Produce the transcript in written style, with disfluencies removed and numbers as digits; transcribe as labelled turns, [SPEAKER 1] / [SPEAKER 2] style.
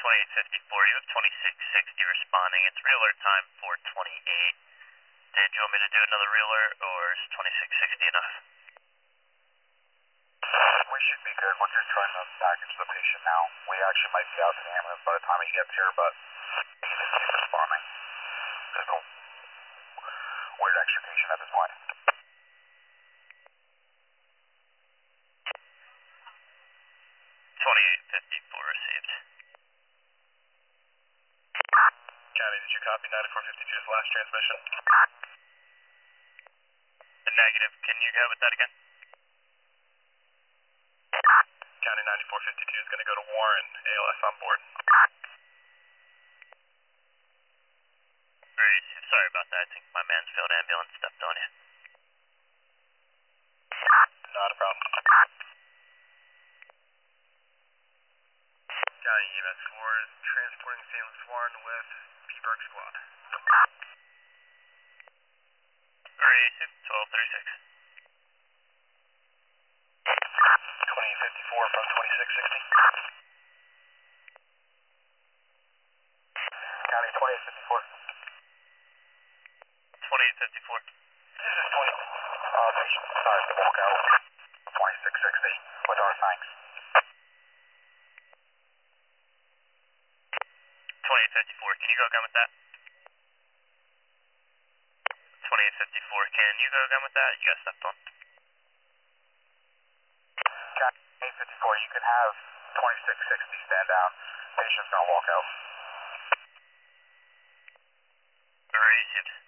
[SPEAKER 1] 2854, you have 2660 responding. It's realer time 428. Did you want me to do another realer, or is 2660 enough?
[SPEAKER 2] We should be good. We're just trying to package the patient now. We actually might be out to the ambulance by the time he gets here, but he can just keep responding. There's no weird extrication at this point.
[SPEAKER 1] 2854 received.
[SPEAKER 2] County, did you copy 9452's last transmission?
[SPEAKER 1] Negative. Can you go with that again?
[SPEAKER 2] County 9452 is going to go to Warren, ALS on board.
[SPEAKER 1] Great. Sorry about that. I think my Mansfield ambulance stepped on you.
[SPEAKER 2] Not a problem. County EMS 4 is transporting St. Louis Warren with P-Berg squad.
[SPEAKER 1] Great. 1236.
[SPEAKER 2] 2854 from 2660. County 2854.
[SPEAKER 1] 2854.
[SPEAKER 2] This is 20. Patient starts to walk out 2660 with our thanks.
[SPEAKER 1] 2854. Can you go again with that? 2854. Can you go again with that? You got stepped on.
[SPEAKER 2] County 854, you can have 2660 stand down. Patient's gonna walk out.
[SPEAKER 1] Received.